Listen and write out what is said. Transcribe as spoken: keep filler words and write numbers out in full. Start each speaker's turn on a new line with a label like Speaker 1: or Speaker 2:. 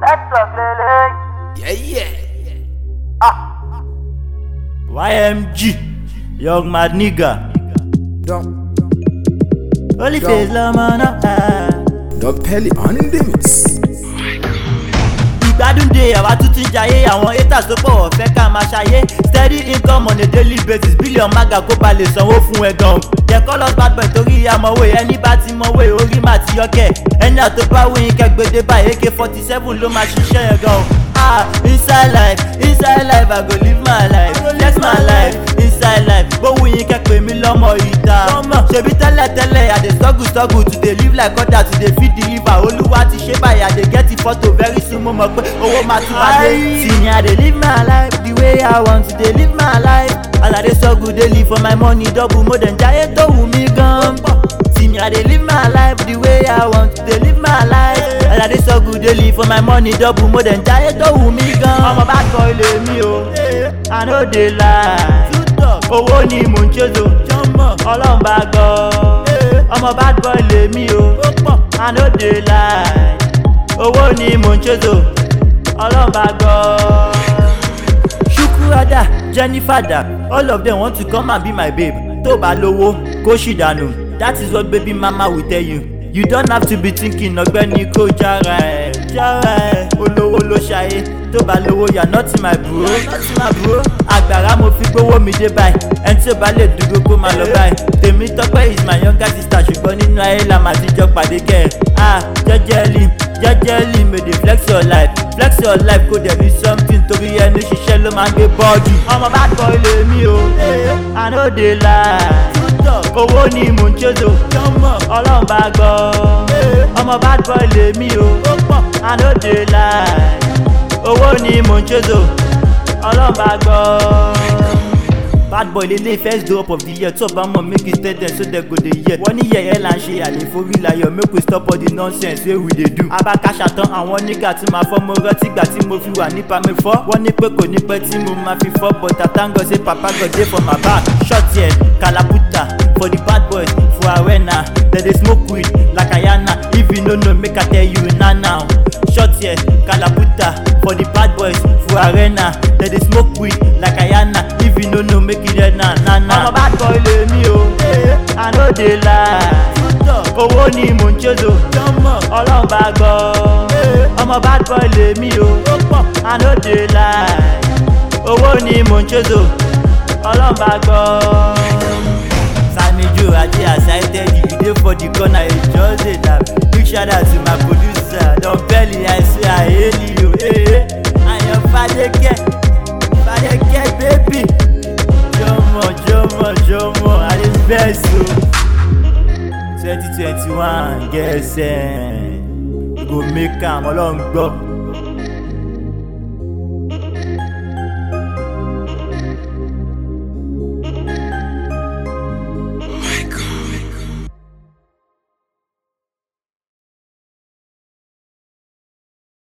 Speaker 1: Let's talk, Lele.
Speaker 2: Yeah, yeah.
Speaker 1: Ah.
Speaker 3: Y M G, young mad nigga.
Speaker 2: Don't,
Speaker 3: Only face la mana.
Speaker 2: don't pelly on the mix.
Speaker 3: Ìgbádùn dé àwa tún ti ń jayé àwọn haters tó pọ̀ fẹ́ ká máa ṣayé steady income on a daily basis billion maga kó ba lè sanwó fún ẹ gan. Jẹ́ kọ́ lọ bad boy torí amọ̀wé ẹni bá ti mọ̀wé orí mà ti yọkẹ́ ẹni àtó bá wíyín kẹgbẹ́dẹ́ báyìí A K forty-seven ló máa ṣiṣẹ́ yẹn gan. Ah, inside life, inside life I go live my life, flex my life, inside life. Gbówó yín kẹ́pẹ́ mi lọ́mọ ìta. Ṣebí tẹ́lẹ̀ tẹ́lẹ̀ I dey struggle struggle to dey live like other to dey feed the liver. Olúwa ti ṣe báyìí I dey get the photo very soon mo mọ̀ pé owó máa tún bá dé. See me I dey live my life the way I want to dey live my life. As I dey struggle daily for my money double mo dẹ̀ ń jayé tó wù mí gan. See me I dey live my life the way I want to dey live my life. As I dey struggle daily for my money double mo dẹ̀ ń jayé tó wù mí gan. Ọmọ bá kọ ilé mi o, I no dey lie. Owó ni mò ń ṣètò, Ọlọ́run bá gbọ́. Ọmọ bad boy lè mí o, I no dey lie. Owó ni mò ń ṣètò, Ọlọ́run bá gbọ́. Shukurada, Jennifer da, all of them want to come and be my babe. Tó bá lówó, kó ṣì dànù, that is what baby mama will tell you. You don't have to be thinking ọ̀gbẹ́ni kó jára ẹ̀ jára ẹ̀ olówó ló ṣayé tó bá lówó yà not my bro not my bro. Àgbàrá mo fi gbówó mi dé báyìí ẹni tí ó bá lè dúró kó máa lọ báyìí. Tèmi Tọ́pẹ́ is my younger sister ṣùgbọ́n nínú ayé la máa ti jọ pàdé kẹ́ ẹ̀. Ah, jẹ́jẹ́lì jẹ́jẹ́lì may dey flex your life flex your life kó dẹ̀ ní something torí ẹni ṣiṣẹ́ ló máa ń gbé bọ́ọ̀dù. Ọmọ bad boy lè mí o, I no dey lie. Owó ni mò ń ṣètò, Ọlọ́run bá gbọ́. Ọmọ bad boy lè mí o, I no dey lie. Owó ni mò ń ṣètò, Ọlọ́run bá gbọ́. Bad boy lele first drop of the year top bá make it stay there so they go dey hear. Wọ́n ní yẹ̀yẹ́ là ń ṣe àleforí láyọ̀ make we stop all the nonsense wey we dey do. Abákaṣà tán àwọn nígbà tí màá fọ́ mo rántí ìgbà tí mo fi wà nípa mi fọ́. Wọ́n ní pé kò ní pẹ́ tí mo máa fi fọ́ but I thank God say papa God dey for my back. Short here, Kalabuta for the bad boys for arena. Dem dey smoke weed like Ayana if you no know make I tell you now now. Short here, Kalabuta for the bad boys for arena. Dem dey smoke weed like Ayana if you no know make it dead now now now. Ọmọ bad boy lè mí o, I no dey lie. Owó ni mò ń ṣètò, Ọlọ́run bá gbọ́. Ọmọ bad boy lè mí o, I no dey lie. Owó ni mò ń ṣètò, Ọlọ́run bá gbọ́. Samijo Ajé excited you dey for the corner you just dey laugh. Big shout out to my producer Don Pelly I say I hail you. Ayan Fadeke Fadeke baby. Jomo Jomo Jomo I dey vex o. twenty twenty-one get send we go make am Ọlọ́run gbọ́.